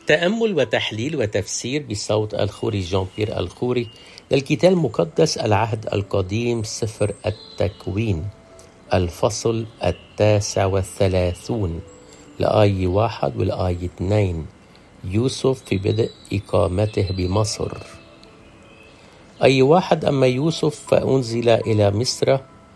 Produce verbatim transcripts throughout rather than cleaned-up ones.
تأمل وتحليل وتفسير بصوت الخوري جان بيير الخوري للكتاب المقدس العهد القديم سفر التكوين الفصل التاسع والثلاثون الآية واحد والآية اثنين. يوسف في بدء إقامته بمصر. أي واحد أما يوسف فأنزل إلى مصر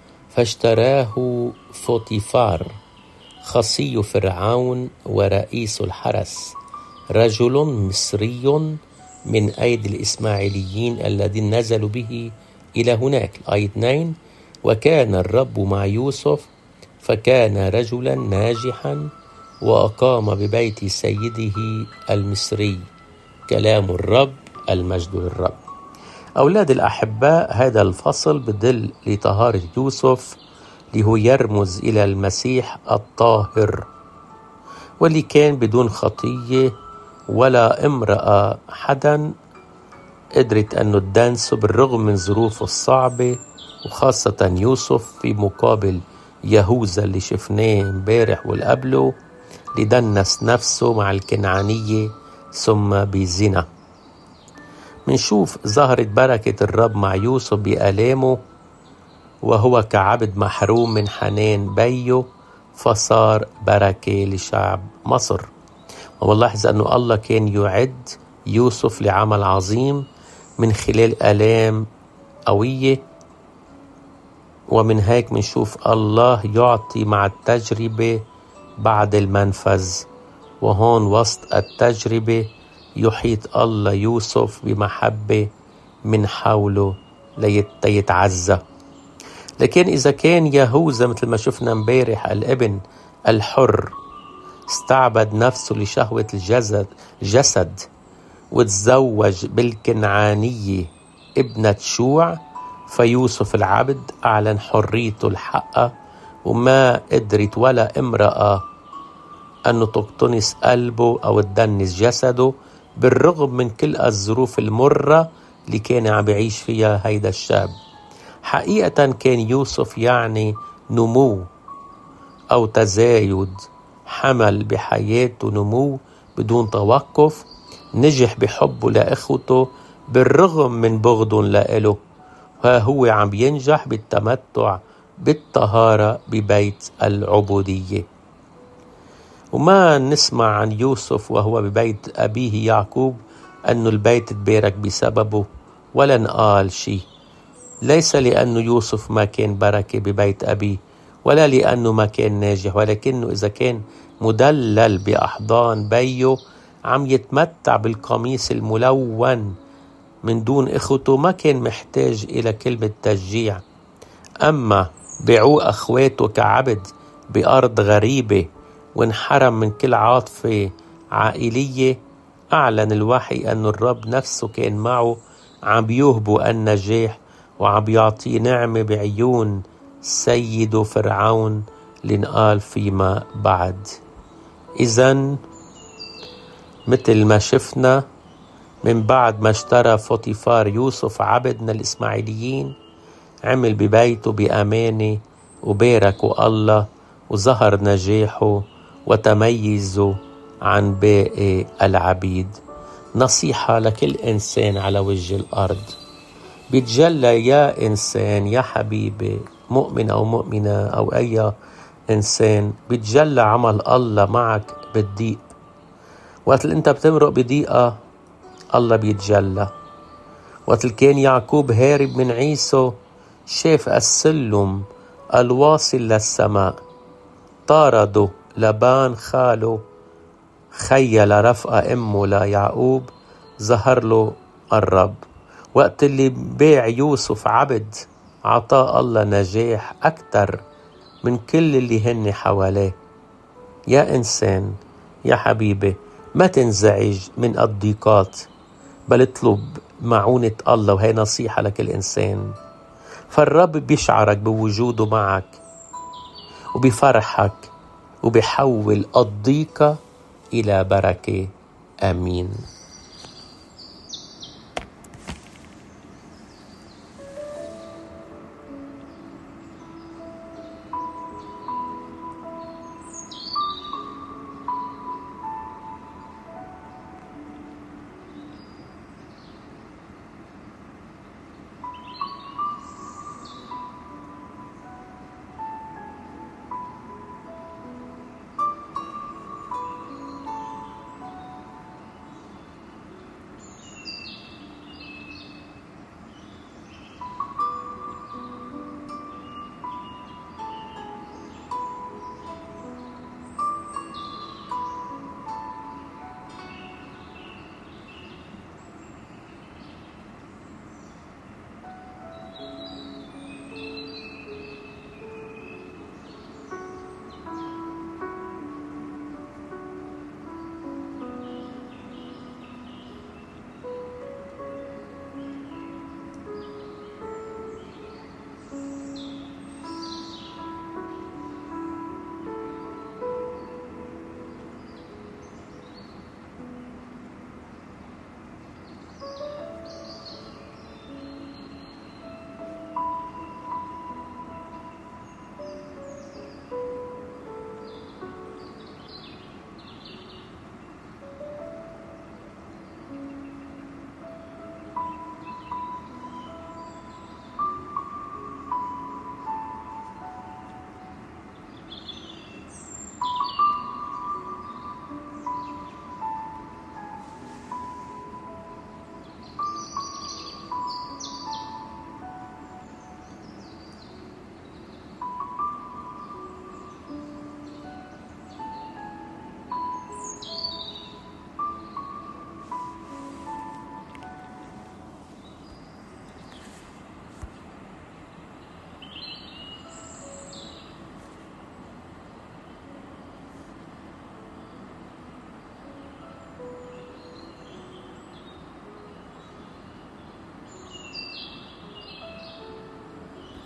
فاشتراه فوطيفار خصي فرعون ورئيس الحرس، رجل مصري من أيدي الإسماعيليين الذين نزلوا به إلى هناك. آية اثنين. وكان الرب مع يوسف فكان رجلا ناجحا وأقام ببيت سيده المصري. كلام الرب، المجد للرب. أولاد الأحباء، هذا الفصل بدل لطهارة يوسف اللي هو يرمز إلى المسيح الطاهر، واللي كان بدون خطية ولا امرأة حدا قدرت أنه تدنسه بالرغم من ظروفه الصعبة، وخاصة يوسف في مقابل يهوذا اللي شفناه امبارح والقبله اللي دنس نفسه مع الكنعانية ثم بزنا. منشوف ظهرت بركة الرب مع يوسف بآلامه وهو كعبد محروم من حنان بيه، فصار بركة لشعب مصر. ونلاحظ أنه الله كان يعد يوسف لعمل عظيم من خلال آلام قوية، ومن هيك منشوف الله يعطي مع التجربة بعد المنفذ. وهون وسط التجربة يحيط الله يوسف بمحبة من حوله ليتعزى. لكن إذا كان يهوذا مثل ما شفنا امبارح الابن الحر استعبد نفسه لشهوة الجسد جسد وتزوج بالكنعانية ابنة شوع، فيوسف العبد أعلن حريته الحقة، وما قدرت ولا امرأة أنه تقتنص قلبه أو تدنس جسده بالرغم من كل الظروف المرة اللي كان عم يعيش فيها هيدا الشاب. حقيقة كان يوسف يعني نمو أو تزايد، حمل بحياته نمو بدون توقف، نجح بحبه لإخوته بالرغم من بغضهم لإله، وهو عم ينجح بالتمتع بالطهارة ببيت العبودية. وما نسمع عن يوسف وهو ببيت أبيه يعقوب أنه البيت تبارك بسببه ولا نقال شيء، ليس لأنه يوسف ما كان بركة ببيت أبيه ولا لأنه ما كان ناجح، ولكنه إذا كان مدلل بأحضان بيه عم يتمتع بالقميص الملون من دون إخوته ما كان محتاج إلى كلمة تشجيع. أما باعوه أخواته كعبد بأرض غريبة وانحرم من كل عاطفة عائلية، أعلن الوحي أن الرب نفسه كان معه عم يوهبه النجاح وعم يعطيه نعمة بعيون سيده فرعون لنقال فيما بعد. إذن مثل ما شفنا من بعد ما اشترى فوطيفار يوسف عبد من الإسماعيليين، عمل ببيته بأمانة وباركوا الله وظهر نجاحه وتميزوا عن باقي العبيد. نصيحة لكل إنسان على وجه الأرض: بيتجلى يا إنسان يا حبيبي مؤمن أو مؤمنة أو أي إنسان، بيتجلى عمل الله معك بالضيق. وقت اللي أنت بتمرق بضيقة الله بيتجلى. وقت اللي كان يعقوب هارب من عيسو شاف السلم الواصل للسماء، طارده لبان خاله، خيل رفقة أمه ليعقوب، ظهر له الرب. وقت اللي باع يوسف عبد عطاه الله نجاح أكتر من كل اللي هن حواليه. يا إنسان يا حبيبي، ما تنزعج من الضيقات، بل اطلب معونة الله، وهي نصيحة لكل إنسان. فالرب بيشعرك بوجوده معك وبفرحك وبيحول الضيقة إلى بركة. آمين.